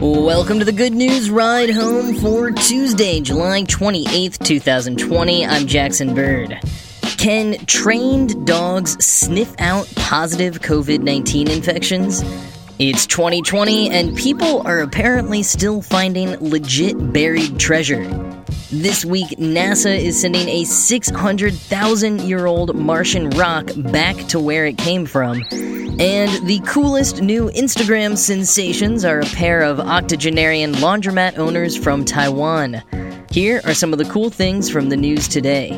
Welcome to the Good News Ride Home for Tuesday, July 28th, 2020. I'm Jackson Bird. Can trained dogs sniff out positive COVID-19 infections? It's 2020, and people are apparently still finding legit buried treasure. This week, NASA is sending a 600,000-year-old Martian rock back to where it came from. And the coolest new Instagram sensations are a pair of octogenarian laundromat owners from Taiwan. Here are some of the cool things from the news today.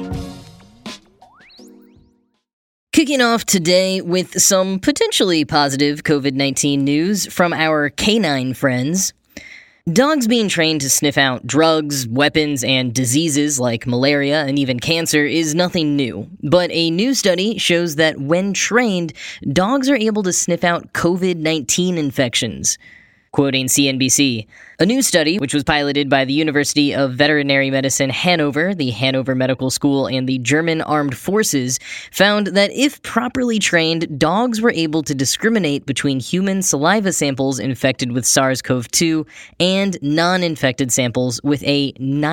Kicking off today with some potentially positive COVID-19 news from our canine friends. Dogs being trained to sniff out drugs, weapons, and diseases like malaria and even cancer is nothing new. But a new study shows that when trained, dogs are able to sniff out COVID-19 infections. Quoting CNBC, a new study, which was piloted by the University of Veterinary Medicine Hanover, the Hanover Medical School, and the German Armed Forces, found that if properly trained, dogs were able to discriminate between human saliva samples infected with SARS-CoV-2 and non-infected samples with a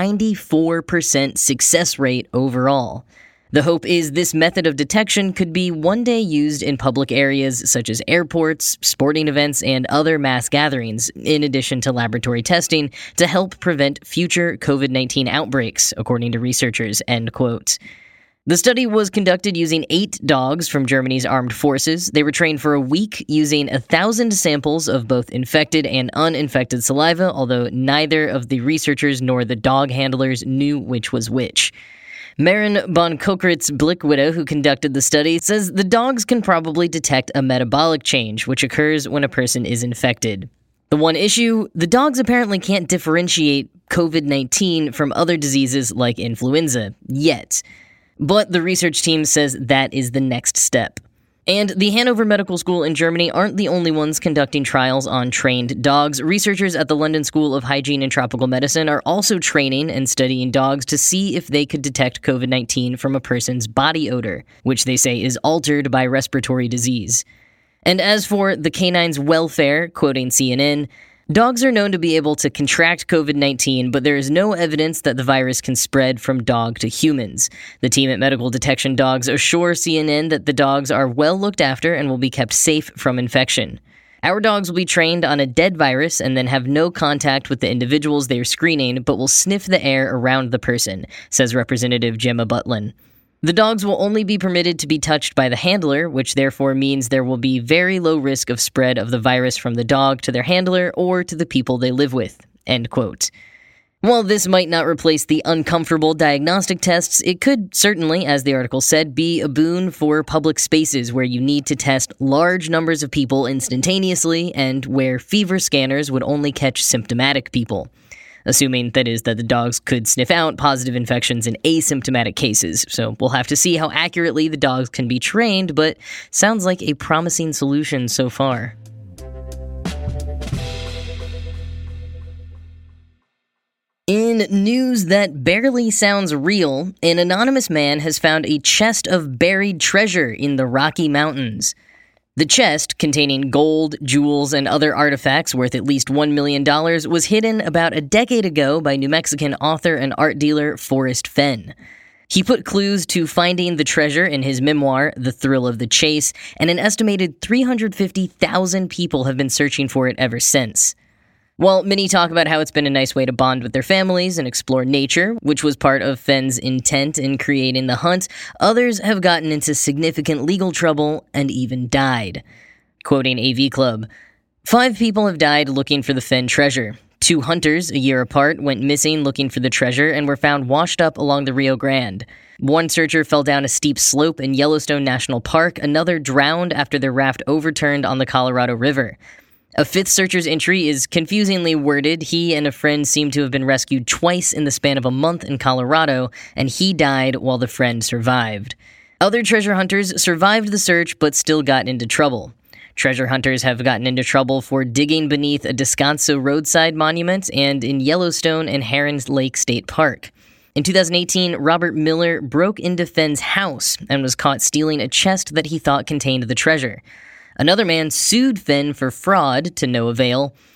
94% success rate overall. The hope is this method of detection could be one day used in public areas such as airports, sporting events, and other mass gatherings, in addition to laboratory testing, to help prevent future COVID-19 outbreaks, according to researchers, end quote. The study was conducted using 8 dogs from Germany's armed forces. They were trained for a week using 1,000 samples of both infected and uninfected saliva, although neither of the researchers nor the dog handlers knew which was which. Maren Bonkokritz-Blickwitte, who conducted the study, says the dogs can probably detect a metabolic change, which occurs when a person is infected. The one issue, the dogs apparently can't differentiate COVID-19 from other diseases like influenza, yet. But the research team says that is the next step. And the Hanover Medical School in Germany aren't the only ones conducting trials on trained dogs. Researchers at the London School of Hygiene and Tropical Medicine are also training and studying dogs to see if they could detect COVID-19 from a person's body odor, which they say is altered by respiratory disease. And as for the canine's welfare, quoting CNN, dogs are known to be able to contract COVID-19, but there is no evidence that the virus can spread from dog to humans. The team at Medical Detection Dogs assure CNN that the dogs are well looked after and will be kept safe from infection. Our dogs will be trained on a dead virus and then have no contact with the individuals they are screening, but will sniff the air around the person, says Representative Gemma Butlin. The dogs will only be permitted to be touched by the handler, which therefore means there will be very low risk of spread of the virus from the dog to their handler or to the people they live with, end quote. While this might not replace the uncomfortable diagnostic tests, it could certainly, as the article said, be a boon for public spaces where you need to test large numbers of people instantaneously and where fever scanners would only catch symptomatic people. Assuming, that is, that the dogs could sniff out positive infections in asymptomatic cases. So we'll have to see how accurately the dogs can be trained, but sounds like a promising solution so far. In news that barely sounds real, an anonymous man has found a chest of buried treasure in the Rocky Mountains. The chest, containing gold, jewels, and other artifacts worth at least $1 million, was hidden about a decade ago by New Mexican author and art dealer Forrest Fenn. He put clues to finding the treasure in his memoir, The Thrill of the Chase, and an estimated 350,000 people have been searching for it ever since. While many talk about how it's been a nice way to bond with their families and explore nature, which was part of Fenn's intent in creating the hunt, others have gotten into significant legal trouble and even died. Quoting AV Club, 5 people have died looking for the Fenn treasure. 2 hunters, a year apart, went missing looking for the treasure and were found washed up along the Rio Grande. 1 searcher fell down a steep slope in Yellowstone National Park, another drowned after their raft overturned on the Colorado River. A 5th searcher's entry is confusingly worded. He and a friend seem to have been rescued twice in the span of a month in Colorado, and he died while the friend survived. Other treasure hunters survived the search but still got into trouble. Treasure hunters have gotten into trouble for digging beneath a Descanso roadside monument and in Yellowstone and Heron's Lake State Park. In 2018, Robert Miller broke into Fenn's house and was caught stealing a chest that he thought contained the treasure. Another man sued Fenn for fraud to no avail.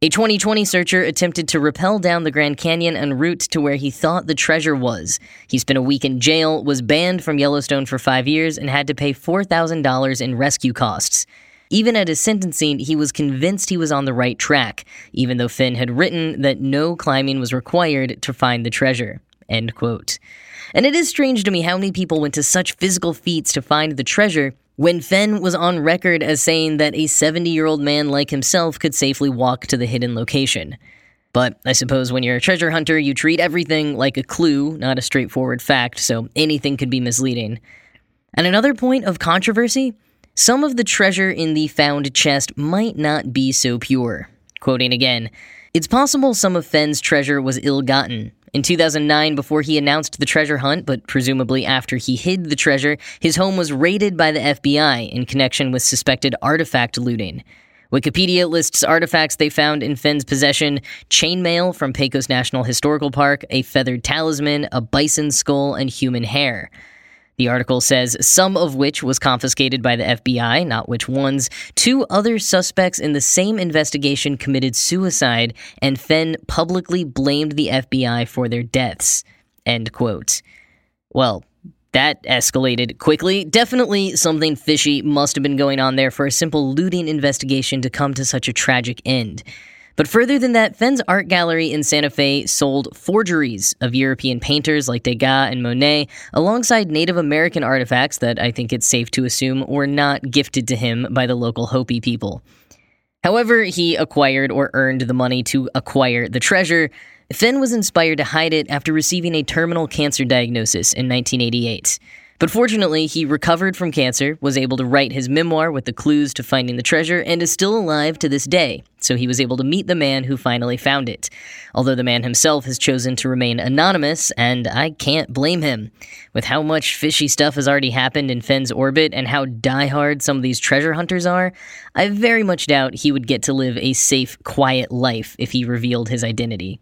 A 2020 searcher attempted to rappel down the Grand Canyon en route to where he thought the treasure was. He spent a week in jail, was banned from Yellowstone for 5 years, and had to pay $4,000 in rescue costs. Even at his sentencing, he was convinced he was on the right track, even though Fenn had written that no climbing was required to find the treasure. End quote. And it is strange to me how many people went to such physical feats to find the treasure when Fenn was on record as saying that a 70-year-old man like himself could safely walk to the hidden location. But I suppose when you're a treasure hunter, you treat everything like a clue, not a straightforward fact, so anything could be misleading. And another point of controversy, some of the treasure in the found chest might not be so pure. Quoting again, "It's possible some of Fenn's treasure was ill-gotten. In 2009, before he announced the treasure hunt, but presumably after he hid the treasure, his home was raided by the FBI in connection with suspected artifact looting. Wikipedia lists artifacts they found in Fenn's possession: chainmail from Pecos National Historical Park, a feathered talisman, a bison skull, and human hair. The article says some of which was confiscated by the FBI, not which ones. 2 other suspects in the same investigation committed suicide, and Fenn publicly blamed the FBI for their deaths." End quote. Well, that escalated quickly. Definitely something fishy must have been going on there for a simple looting investigation to come to such a tragic end. But further than that, Fenn's art gallery in Santa Fe sold forgeries of European painters like Degas and Monet, alongside Native American artifacts that I think it's safe to assume were not gifted to him by the local Hopi people. However he acquired or earned the money to acquire the treasure, Fenn was inspired to hide it after receiving a terminal cancer diagnosis in 1988. But fortunately, he recovered from cancer, was able to write his memoir with the clues to finding the treasure, and is still alive to this day, so he was able to meet the man who finally found it. Although the man himself has chosen to remain anonymous, and I can't blame him. With how much fishy stuff has already happened in Fenn's orbit and how diehard some of these treasure hunters are, I very much doubt he would get to live a safe, quiet life if he revealed his identity.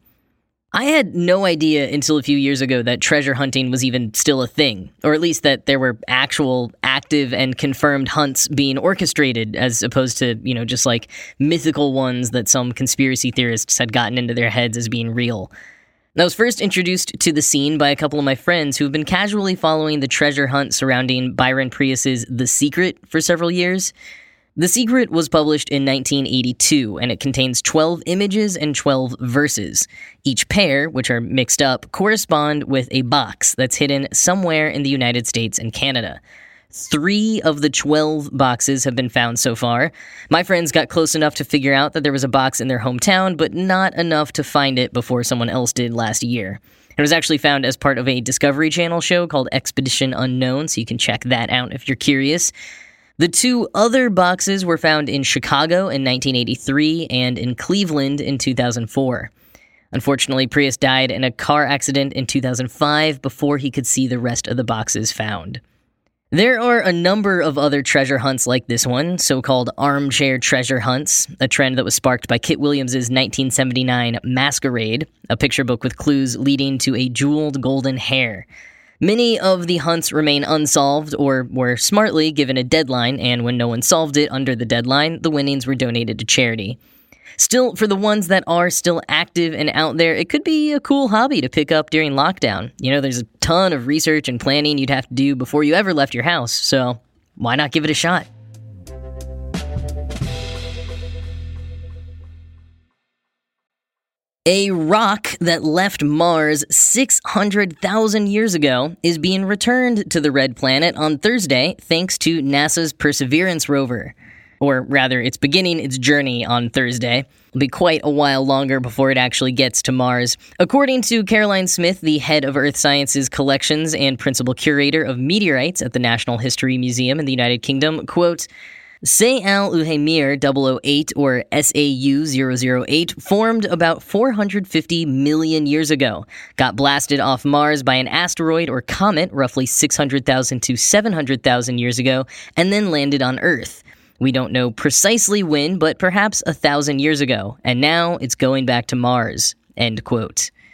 I had no idea until a few years ago that treasure hunting was even still a thing, or at least that there were actual, active, and confirmed hunts being orchestrated, as opposed to, just like mythical ones that some conspiracy theorists had gotten into their heads as being real. I was first introduced to the scene by a couple of my friends who have been casually following the treasure hunt surrounding Byron Prius's The Secret for several years. The Secret was published in 1982, and it contains 12 images and 12 verses. Each pair, which are mixed up, correspond with a box that's hidden somewhere in the United States and Canada. 3 of the 12 boxes have been found so far. My friends got close enough to figure out that there was a box in their hometown, but not enough to find it before someone else did last year. It was actually found as part of a Discovery Channel show called Expedition Unknown, so you can check that out if you're curious. The 2 other boxes were found in Chicago in 1983 and in Cleveland in 2004. Unfortunately, Prius died in a car accident in 2005 before he could see the rest of the boxes found. There are a number of other treasure hunts like this one, so-called armchair treasure hunts, a trend that was sparked by Kit Williams' 1979 Masquerade, a picture book with clues leading to a jeweled golden hair. Many of the hunts remain unsolved or were smartly given a deadline, and when no one solved it under the deadline, the winnings were donated to charity. Still, for the ones that are still active and out there, it could be a cool hobby to pick up during lockdown. There's a ton of research and planning you'd have to do before you ever left your house, so why not give it a shot? A rock that left Mars 600,000 years ago is being returned to the red planet on Thursday thanks to NASA's Perseverance rover. Or rather, it's beginning its journey on Thursday. It'll be quite a while longer before it actually gets to Mars. According to Caroline Smith, the head of Earth Sciences Collections and principal curator of meteorites at the National History Museum in the United Kingdom, quote, Sayal-Uhaymir 008, or SAU-008, formed about 450 million years ago, got blasted off Mars by an asteroid or comet roughly 600,000 to 700,000 years ago, and then landed on Earth. We don't know precisely when, but perhaps 1,000 years ago, and now it's going back to Mars. End quote.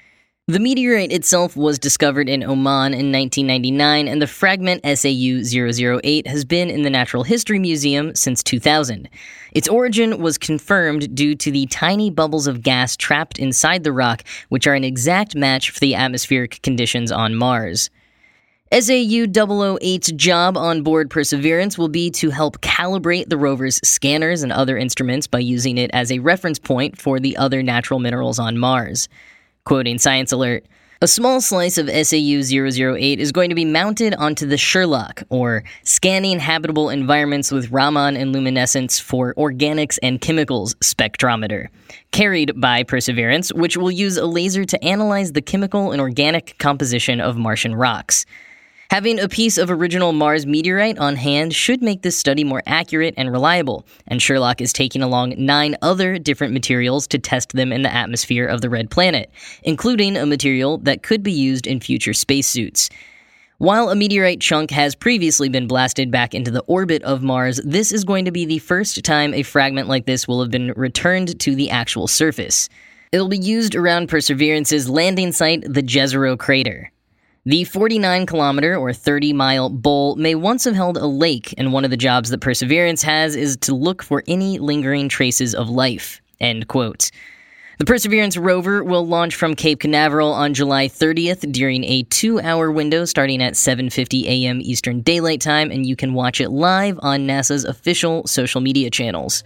The meteorite itself was discovered in Oman in 1999, and the fragment SAU-008 has been in the Natural History Museum since 2000. Its origin was confirmed due to the tiny bubbles of gas trapped inside the rock, which are an exact match for the atmospheric conditions on Mars. SAU-008's job on board Perseverance will be to help calibrate the rover's scanners and other instruments by using it as a reference point for the other natural minerals on Mars. Quoting Science Alert, "A small slice of SAU-008 is going to be mounted onto the Sherlock, or Scanning Habitable Environments with Raman and Luminescence for Organics and Chemicals spectrometer, carried by Perseverance, which will use a laser to analyze the chemical and organic composition of Martian rocks. Having a piece of original Mars meteorite on hand should make this study more accurate and reliable, and Sherlock is taking along 9 other different materials to test them in the atmosphere of the red planet, including a material that could be used in future spacesuits. While a meteorite chunk has previously been blasted back into the orbit of Mars, this is going to be the first time a fragment like this will have been returned to the actual surface. It'll be used around Perseverance's landing site, the Jezero crater. The 49-kilometer or 30-mile bowl may once have held a lake, and one of the jobs that Perseverance has is to look for any lingering traces of life." End quote. The Perseverance rover will launch from Cape Canaveral on July 30th during a 2-hour window starting at 7:50 a.m. Eastern Daylight Time, and you can watch it live on NASA's official social media channels.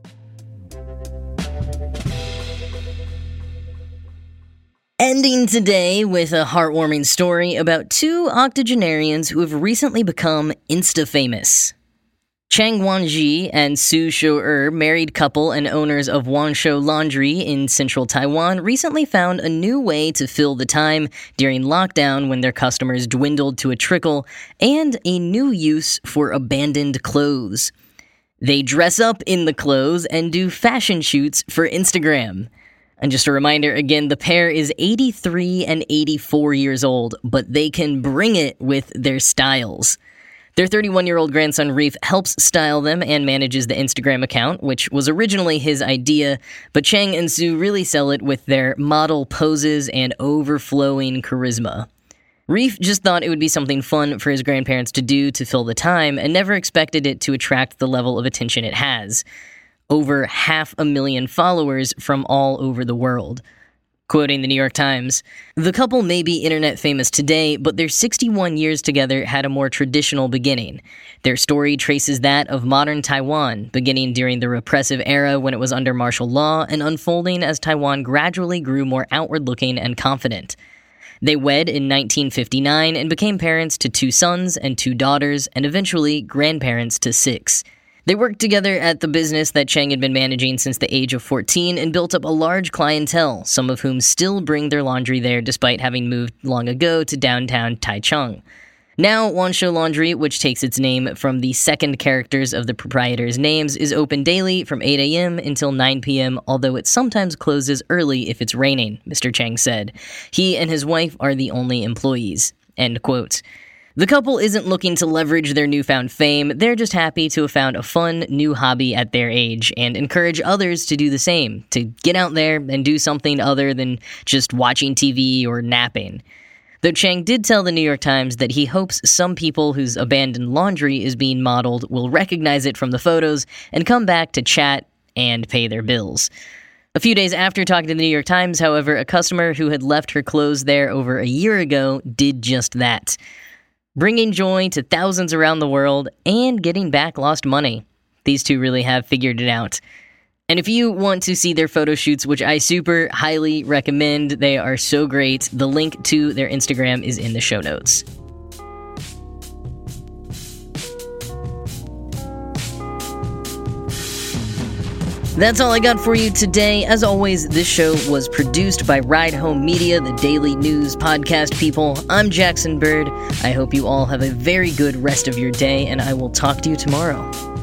Ending today with a heartwarming story about 2 octogenarians who have recently become Insta-famous. Chang Wanji and Su Shou-er, married couple and owners of Wanshou Laundry in central Taiwan, recently found a new way to fill the time during lockdown when their customers dwindled to a trickle, and a new use for abandoned clothes. They dress up in the clothes and do fashion shoots for Instagram. And just a reminder, again, the pair is 83 and 84 years old, but they can bring it with their styles. Their 31-year-old grandson, Reef, helps style them and manages the Instagram account, which was originally his idea, but Chang and Su really sell it with their model poses and overflowing charisma. Reef just thought it would be something fun for his grandparents to do to fill the time, and never expected it to attract the level of attention it has. Over 500,000 followers from all over the world. Quoting the New York Times, "The couple may be internet famous today, but their 61 years together had a more traditional beginning. Their story traces that of modern Taiwan, beginning during the repressive era when it was under martial law and unfolding as Taiwan gradually grew more outward-looking and confident. They wed in 1959 and became parents to 2 sons and 2 daughters, and eventually grandparents to 6. They worked together at the business that Chang had been managing since the age of 14 and built up a large clientele, some of whom still bring their laundry there despite having moved long ago to downtown Taichung. Now, Wanshou Laundry, which takes its name from the second characters of the proprietors' names, is open daily from 8 a.m. until 9 p.m., although it sometimes closes early if it's raining, Mr. Chang said. He and his wife are the only employees." End quote. The couple isn't looking to leverage their newfound fame, they're just happy to have found a fun new hobby at their age and encourage others to do the same, to get out there and do something other than just watching TV or napping. Though Chang did tell the New York Times that he hopes some people whose abandoned laundry is being modeled will recognize it from the photos and come back to chat and pay their bills. A few days after talking to the New York Times, however, a customer who had left her clothes there over a year ago did just that, bringing joy to thousands around the world and getting back lost money. These 2 really have figured it out. And if you want to see their photo shoots, which I super highly recommend, they are so great, the link to their Instagram is in the show notes. That's all I got for you today. As always, this show was produced by Ride Home Media, the daily news podcast people. I'm Jackson Bird. I hope you all have a very good rest of your day, and I will talk to you tomorrow.